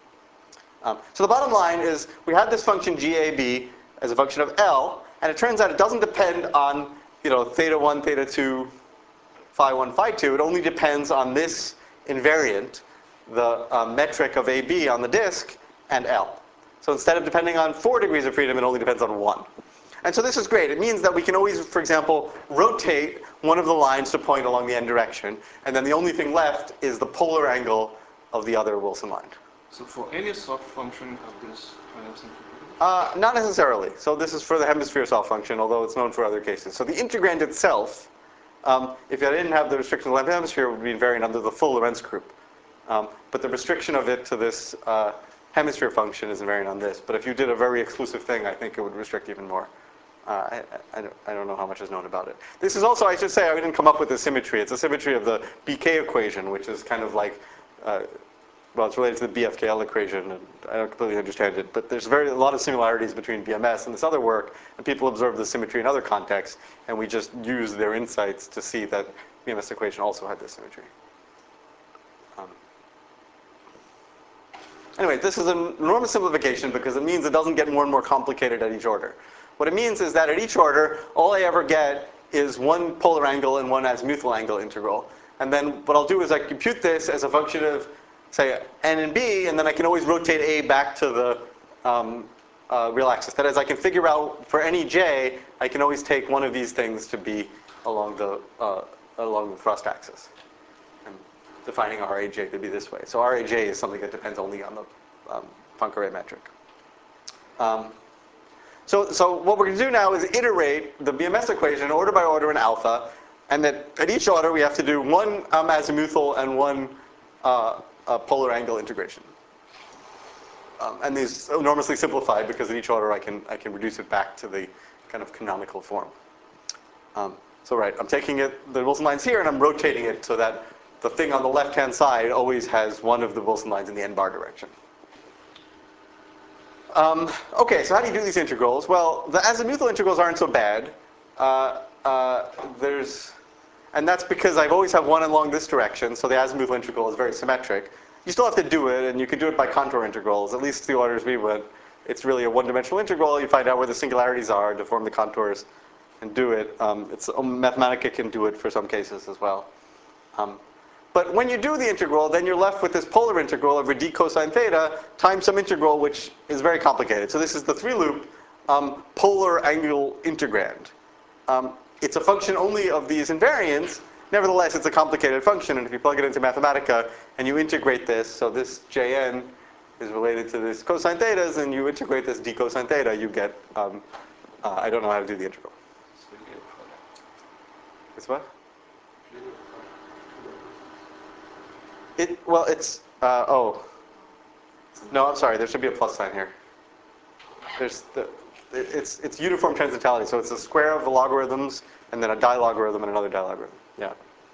So the bottom line is we had this function GAB as a function of L, and it turns out it doesn't depend on theta 1, theta 2, phi 1, phi 2. It only depends on this invariant, the metric of AB on the disk, and L. So instead of depending on 4 degrees of freedom, it only depends on 1. And so this is great. It means that we can always, for example, rotate one of the lines to point along the n direction, and then the only thing left is the polar angle of the other Wilson line.
So for any soft function of this kind of simplification?
Not necessarily. So this is for the hemisphere soft function, although it's known for other cases. So the integrand itself, if I didn't have the restriction of the hemisphere, would be invariant under the full Lorentz group. But the restriction of it to this hemisphere function is invariant on this. But if you did a very exclusive thing, I think it would restrict even more. I don't know how much is known about it. This is also, I should say, I didn't come up with the symmetry. It's a symmetry of the BK equation, which is kind of like, well, it's related to the BFKL equation, and I don't completely understand it. But there's a lot of similarities between BMS and this other work, and people observe the symmetry in other contexts, and we just use their insights to see that BMS equation also had this symmetry. Anyway, this is an enormous simplification because it means it doesn't get more and more complicated at each order. What it means is that at each order, all I ever get is one polar angle and one azimuthal angle integral. And then what I'll do is I compute this as a function of, say, n and b, and then I can always rotate a back to the real axis. That is, I can figure out for any j, I can always take one of these things to be along the thrust axis. I'm defining Raj to be this way. So Raj is something that depends only on the Poincare metric. So what we're going to do now is iterate the BMS equation order by order in alpha, and that at each order we have to do one azimuthal and one polar angle integration. And these are enormously simplified because at each order I can reduce it back to the kind of canonical form. So right, I'm taking the Wilson lines here and I'm rotating it so that the thing on the left-hand side always has one of the Wilson lines in the n-bar direction. Okay, so how do you do these integrals? Well, the azimuthal integrals aren't so bad. And that's because I've always have one along this direction, so the azimuthal integral is very symmetric. You still have to do it, and you can do it by contour integrals. At least the orders we went, it's really a one-dimensional integral. You find out where the singularities are to form the contours and do it. Mathematica can do it for some cases as well. But when you do the integral, then you're left with this polar integral over d cosine theta times some integral, which is very complicated. So this is the 3-loop polar angle integrand. It's a function only of these invariants. Nevertheless, it's a complicated function, and if you plug it into Mathematica and you integrate this, so this Jn is related to this cosine thetas, and you integrate this d cosine theta, you get, I don't know how to do the integral. It's what? Well, it's, oh. No, I'm sorry, there should be a plus sign here. It's uniform transitality, so it's a square of the logarithms, and then a dilogarithm and another dilogarithm. Yeah.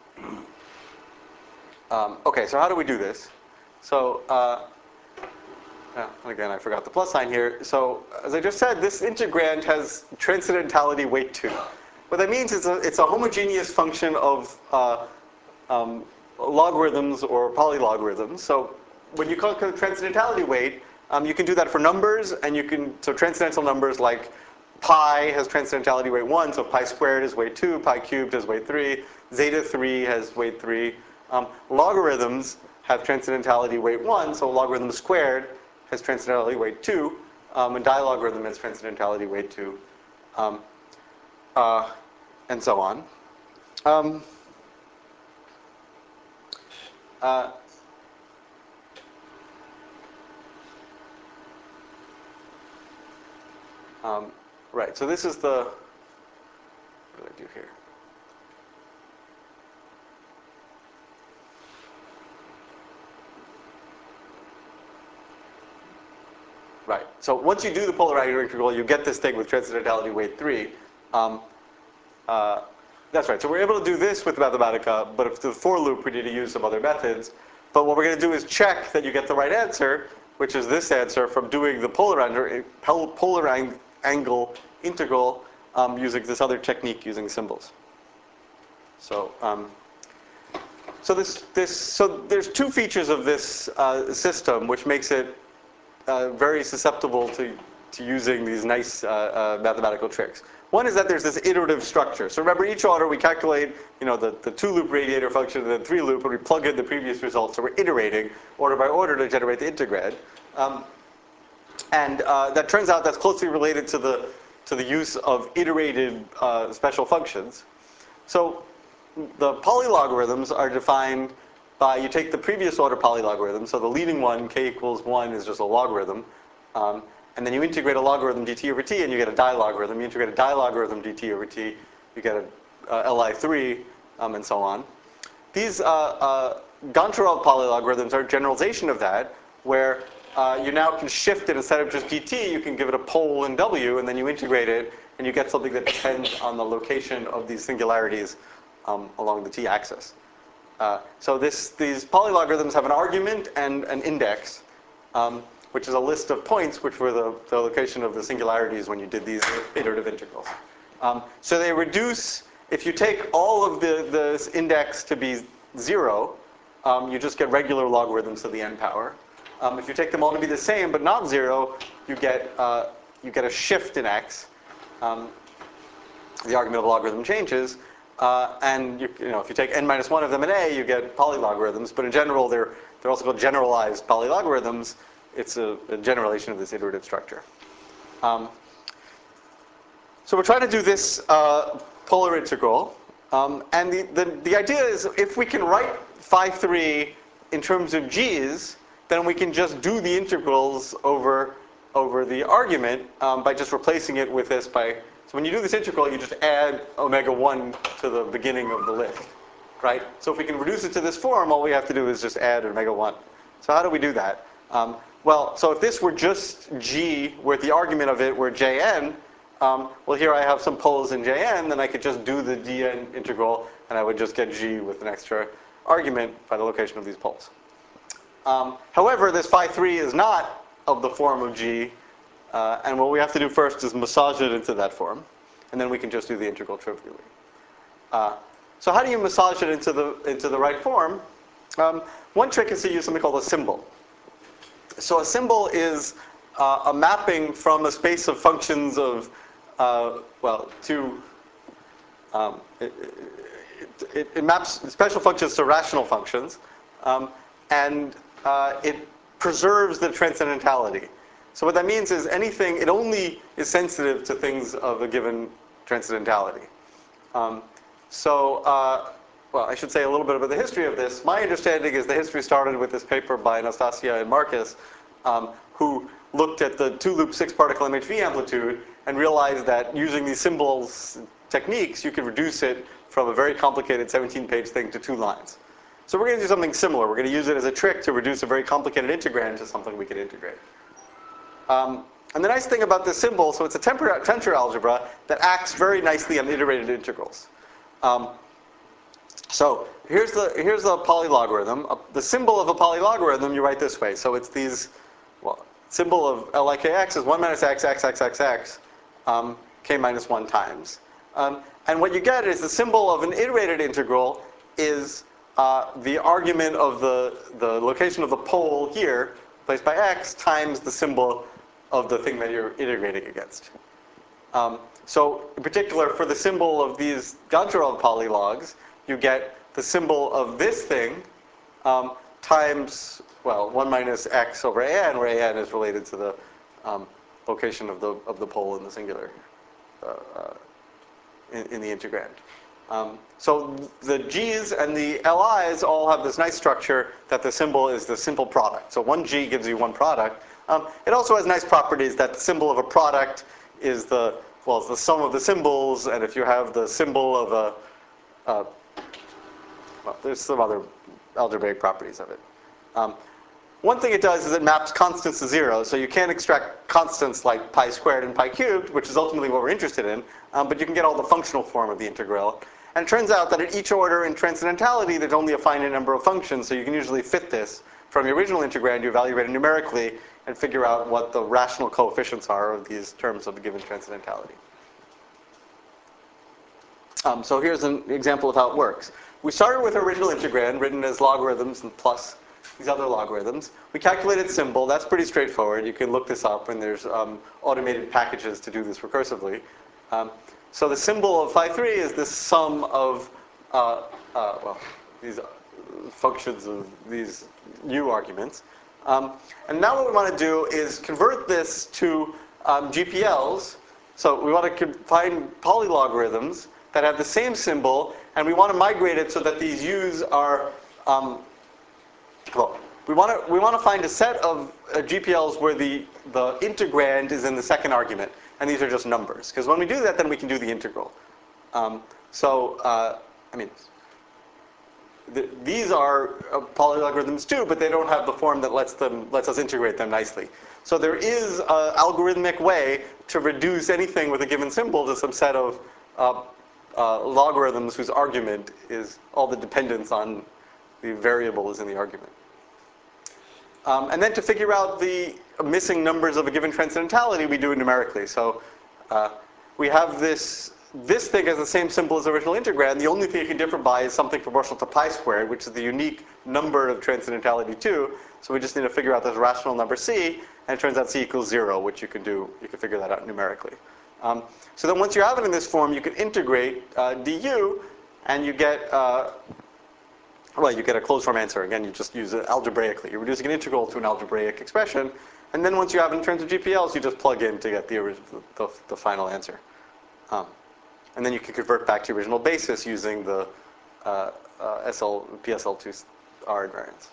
Okay, so how do we do this? So, again, I forgot the plus sign here. So, as I just said, this integrand has transcendentality weight 2. What that means is it's a homogeneous function of logarithms or polylogarithms. So, when you calculate transcendentality weight, you can do that for numbers, and so transcendental numbers like pi has transcendentality weight 1, so pi squared is weight 2, pi cubed is weight 3, zeta 3 has weight 3. Logarithms have transcendentality weight 1, so logarithm squared has transcendentality weight 2, and dilogarithm has transcendentality weight 2, and so on. Right, so this is what do I do here? Right, so once you do the polar angular integral, you get this thing with transcendentality weight 3. That's right, so we're able to do this with Mathematica, but if the for loop, we need to use some other methods. But what we're going to do is check that you get the right answer, which is this answer from doing the polar angle integral using this other technique using symbols. So, so there's two features of this system which makes it very susceptible to using these nice mathematical tricks. One is that there's this iterative structure. So remember, each order we calculate, the 2-loop radiator function and then 3-loop, and we plug in the previous results. So we're iterating order by order to generate the integrand. And that turns out that's closely related to the use of iterated special functions. So the polylogarithms are defined by, you take the previous order polylogarithm, so the leading one, k equals 1, is just a logarithm. And then you integrate a logarithm dt over t, and you get a dilogarithm. You integrate a dilogarithm dt over t, you get a Li3, and so on. These Goncharov polylogarithms are a generalization of that, where you now can shift it. Instead of just dt, you can give it a pole in w, and then you integrate it, and you get something that depends on the location of these singularities along the t-axis. So these polylogarithms have an argument and an index, which is a list of points which were the location of the singularities when you did these iterative integrals. So they reduce, if you take all of this index to be 0, you just get regular logarithms to the n power. If you take them all to be the same but not 0, you get a shift in x. the argument of a logarithm changes. And if you take n minus 1 of them in A, you get polylogarithms. But in general, they're also called generalized polylogarithms. It's a generalization of this iterative structure. So we're trying to do this polar integral. And the idea is if we can write phi3 in terms of g's, then we can just do the integrals over the argument by just replacing it with this by. So when you do this integral, you just add omega 1 to the beginning of the lift, right? So if we can reduce it to this form, all we have to do is just add omega 1. So how do we do that? Well, so if this were just g, where the argument of it were jn, well, here I have some poles in jn, then I could just do the dn integral, and I would just get g with an extra argument by the location of these poles. However, this phi3 is not of the form of g, and what we have to do first is massage it into that form, and then we can just do the integral trivially. So how do you massage it into the right form? One trick is to use something called a symbol. So a symbol is a mapping from a space of functions of, it maps special functions to rational functions, and it preserves the transcendentality. So what that means is it only is sensitive to things of a given transcendentality. Well, I should say a little bit about the history of this. My understanding is the history started with this paper by Anastasia and Marcus, who looked at the 2-loop 6-particle MHV amplitude and realized that using these symbols techniques, you could reduce it from a very complicated 17-page thing to 2 lines. So we're going to do something similar. We're going to use it as a trick to reduce a very complicated integrand to something we can integrate. And the nice thing about this symbol, so it's a tensor algebra that acts very nicely on iterated integrals. So here's a polylogarithm. The symbol of a polylogarithm you write this way. So it's these, symbol of LIKX is 1 minus x, x, x, x, x, k minus 1 times. And what you get is the symbol of an iterated integral is the argument of the location of the pole here, placed by x, times the symbol of the thing that you're integrating against. So in particular, for the symbol of these Goncharov polylogs, you get the symbol of this thing times, 1 minus x over an, where an is related to the location of the pole in the singular, in the integrand. So the g's and the li's all have this nice structure that the symbol is the simple product. So 1 g gives you 1 product. It also has nice properties that the symbol of a product is the sum of the symbols, and if you have the symbol of there's some other algebraic properties of it. One thing it does is it maps constants to 0, so you can't extract constants like pi squared and pi cubed, which is ultimately what we're interested in, but you can get all the functional form of the integral. And it turns out that at each order in transcendentality, there's only a finite number of functions, so you can usually fit this from your original integrand, you evaluate it numerically, and figure out what the rational coefficients are of these terms of a given transcendentality. So here's an example of how it works. We started with our original integrand, written as logarithms and plus these other logarithms. We calculated symbol. That's pretty straightforward. You can look this up, and there's automated packages to do this recursively. So the symbol of phi3 is the sum of these functions of these u arguments. And now what we want to do is convert this to GPLs. So we want to find polylogarithms that have the same symbol, and we want to migrate it so that these u's are, we want to find a set of GPLs where the integrand is in the second argument, and these are just numbers. Because when we do that, then we can do the integral. These are polylogarithms too, but they don't have the form that lets us integrate them nicely. So there is an algorithmic way to reduce anything with a given symbol to some set of logarithms whose argument is all the dependence on the variable is in the argument. And then to figure out the missing numbers of a given transcendentality, we do it numerically. So we have this thing has the same symbol as the original integrand. The only thing it can differ by is something proportional to pi squared, which is the unique number of transcendentality 2. So we just need to figure out this rational number c, and it turns out c equals 0, which you can do. You can figure that out numerically. So then once you have it in this form, you can integrate du, and you get, well, you get a closed form answer. Again, you just use it algebraically. You're reducing an integral to an algebraic expression, and then once you have it in terms of GPLs, you just plug in to get the final answer. And then you can convert back to your original basis using the PSL2R invariance.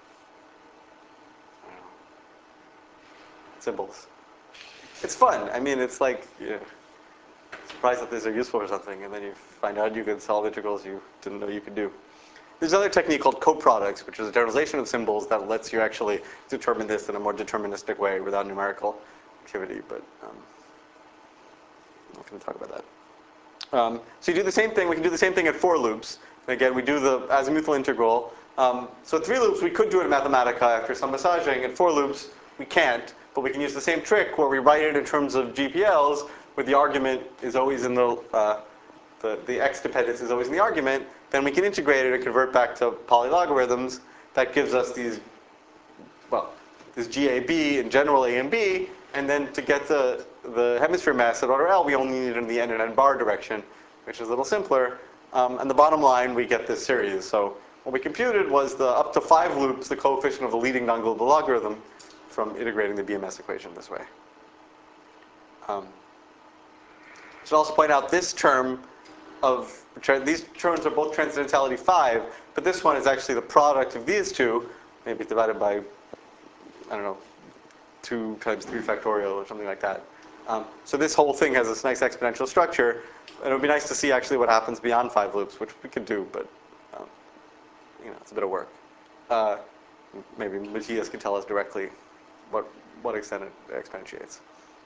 Symbols. It's fun. I mean, it's like, you're surprised that these are useful or something, and then you find out you can solve integrals you didn't know you could do. There's another technique called coproducts, which is a generalization of symbols that lets you actually determine this in a more deterministic way without numerical activity, but I'm not going to talk about that. So you do the same thing. We can do the same thing at for loops. And again, we do the azimuthal integral. So at 3 loops, we could do it in Mathematica after some massaging. At 4 loops, we can't, but we can use the same trick where we write it in terms of GPLs, where the argument is always in the x dependence is always in the argument. Then we can integrate it and convert back to polylogarithms. That gives us these, well, this GAB in general A and B, and then to get the hemisphere mass at order L, we only need it in the n and n bar direction, which is a little simpler. And the bottom line, we get this series. So what we computed was the up to 5 loops, the coefficient of the leading non-global logarithm from integrating the BMS equation this way. I should also point out this term of, these terms are both transcendentality 5, but this one is actually the product of these two, maybe divided by, I don't know, 2 times 3 factorial or something like that. So this whole thing has this nice exponential structure, and it would be nice to see actually what happens beyond 5 loops, which we could do, but you know, it's a bit of work. Maybe Matthias can tell us directly what extent it exponentiates.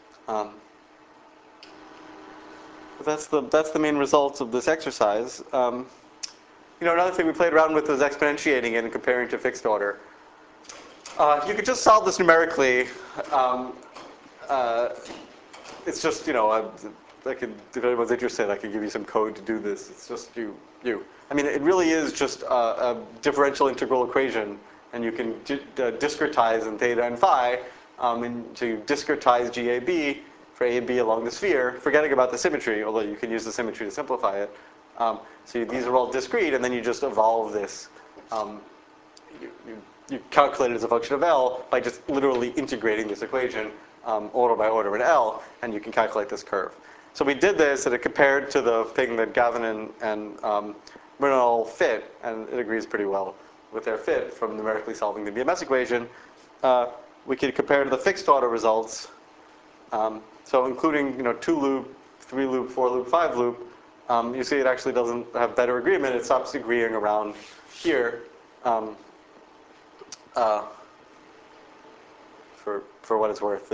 But that's the main results of this exercise. You know, another thing we played around with was exponentiating it and comparing to fixed order. You could just solve this numerically. It's just, you know, if anyone's interested, I could give you some code to do this. It's just you. I mean, it really is just a differential integral equation, and you can discretize in theta and phi, and to discretize GAB for A and B along the sphere, forgetting about the symmetry, although you can use the symmetry to simplify it. So these are all discrete, and then you just evolve this. You calculate it as a function of L by just literally integrating this equation order by order in L, and you can calculate this curve. So we did this, and it compared to the thing that Gavin and Murnau fit, and it agrees pretty well with their fit from numerically solving the BMS equation. We could compare to the fixed order results. So including, you know, 2 loop, 3 loop, 4 loop, 5 loop, you see it actually doesn't have better agreement. It stops agreeing around here. For what it's worth.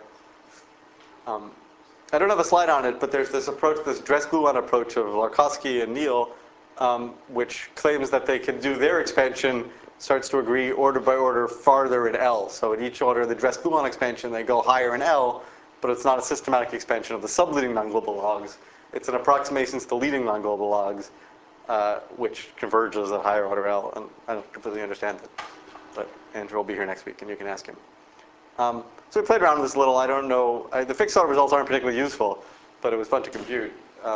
I don't have a slide on it, but there's this approach, this Dress-Gluon approach of Larkowski and Neal, which claims that they can do their expansion, starts to agree order by order farther in L. So at each order, the Dress-Gluon expansion, they go higher in L, but it's not a systematic expansion of the subleading non-global logs. It's an approximation to the leading non-global logs, which converges at higher order L. And I don't completely understand it. But Andrew will be here next week, and you can ask him. So we played around with this a little. I don't know. The fixed order results aren't particularly useful, but it was fun to compute.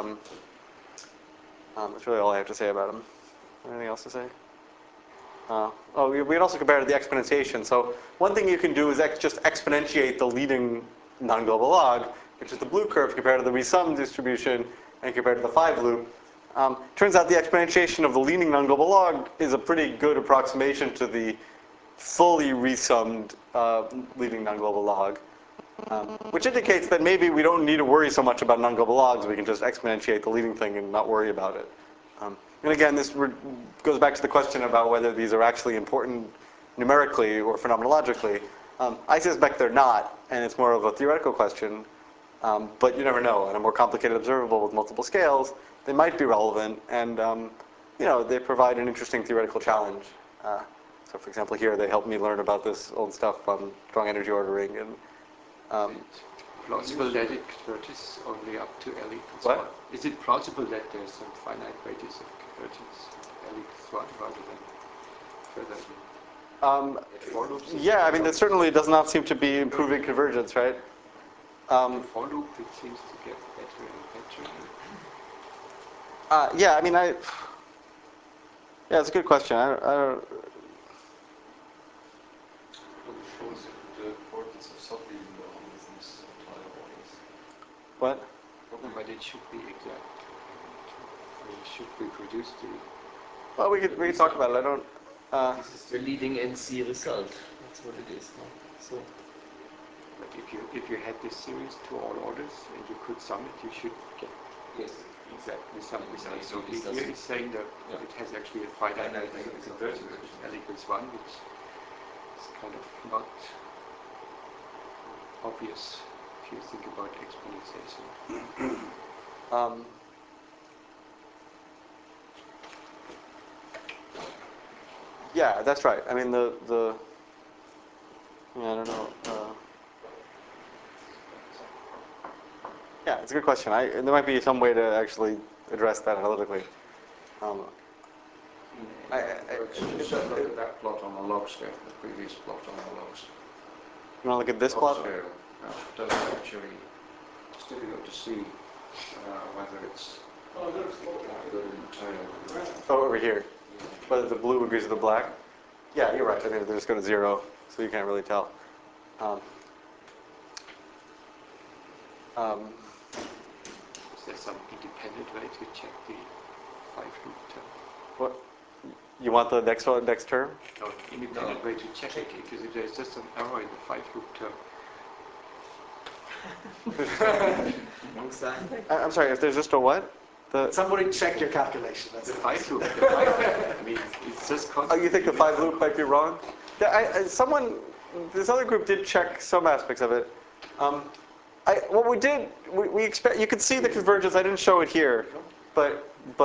That's really all I have to say about them. Anything else to say? We'd also compared the exponentiation. So one thing you can do is just exponentiate the leading non-global log, which is the blue curve, compared to the resum distribution and compared to the 5 loop. Turns out the exponentiation of the leading non-global log is a pretty good approximation to the fully resummed leading non-global log, which indicates that maybe we don't need to worry so much about non-global logs. We can just exponentiate the leading thing and not worry about it. And again, this goes back to the question about whether these are actually important numerically or phenomenologically. I suspect they're not, and it's more of a theoretical question. But you never know. On a more complicated observable with multiple scales, they might be relevant, and you know, they provide an interesting theoretical challenge. So, for example, here they helped me learn about this old stuff on strong energy ordering. And
Plausible that it converges only up to L equals
What?
1. Is it plausible that there's some finite radius of convergence L equals 1 rather than further in for loops?
yeah, I mean, that certainly does not seem to be improving convergence, right?
For loop, it seems to get better and better.
Yeah, I mean, yeah, it's a good question. I don't,
Well, it shows the importance of subleading the organisms entire bodies.
what?
No, but it should be exact. It should reproduce the.
Well, we could talk about it. I don't.
This is the leading NC result. That's what it is. No? So
But if you had this series to all orders and you could sum it, you should get
yes,
exactly some result.
Exactly.
So
This
here
doesn't-
it's saying that
Yeah.
it has actually a finite
Finite
conversion, which is L equals 1, which is kind of not obvious if you think about exponentiation.
Yeah, that's right. I mean, yeah, I don't know. Yeah, it's a good question. There might be some way to actually address that analytically.
just look at that plot on a log scale, the previous plot on a log scale.
You want to look at this
Log
plot?
scale doesn't actually, it's difficult to see whether it's good in the tail.
Oh, over here. Whether the blue agrees with the black? Yeah, you're right. I mean, they just go to 0, so you can't really tell.
Is there some independent way to check the 5-loop term?
What? You want the next one, next term?
Or independent way to check it? Because if there's just an error in the 5-loop term,
I'm sorry, if there's just a what?
Somebody check your calculation. That's
the
it.
5-loop, I mean, it's just
Oh,
constant.
you think the 5 loop might be wrong? Yeah, this other group did check some aspects of it. What we did, we expect, you could see the convergence. I didn't show it here, but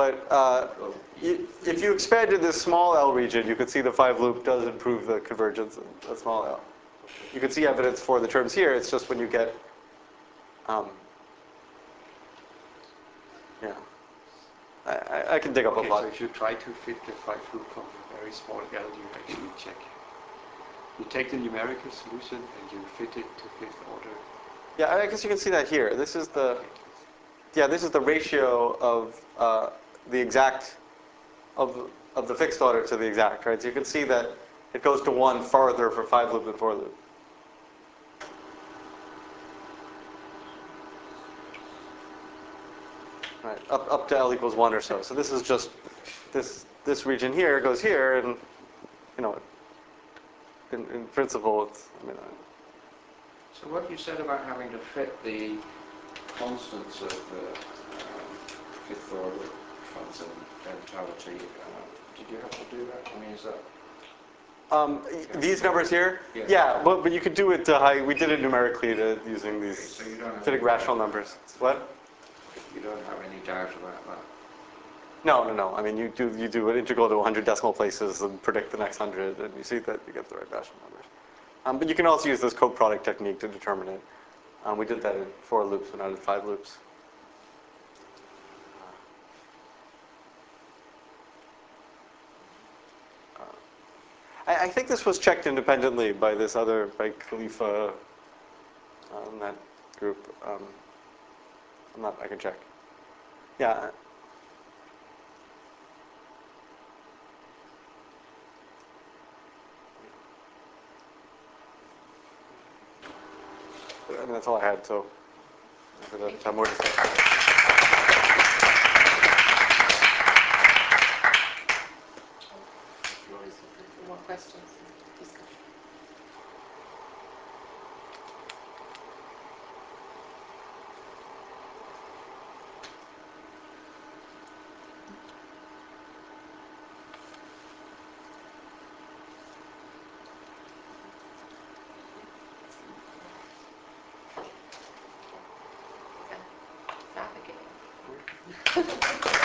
if you expanded this small L region, you could see the 5 loop does improve the convergence of a small L. You can see evidence for the terms here. It's just when you get, yeah. I can dig up a
Okay,
plot.
so if you try to fit the 5-loop from a very small L, you actually check. You take the numerical solution and you fit it to 5th order.
Yeah, I guess you can see that here. This is the ratio of the exact of the fixed order to the exact, right? So you can see that it goes to 1 farther for 5 loop than 4 loop. Right, up to L equals 1 or so. So this is just this region here goes here, and you know, in principle, it's, I mean.
So what you said about having to fit the constants of the fifth order transcendentality, did you have to do that? I mean, is that...
These numbers here?
Yeah.
Yeah, but you could do it to high. We did it numerically using these
So you don't have
fitting
any
rational
doubt.
numbers. What?
You don't have any doubt about that?
No. I mean, you do an integral to 100 decimal places and predict the next 100, and you see that you get the right rational numbers. But you can also use this coproduct technique to determine it. We did that in 4 loops, but not in 5 loops. I think this was checked independently by Khalifa, that group. I can check. Yeah. I mean, that's all I had, so if I have more to say.
Floor is open for more questions and discussion. Traffic again.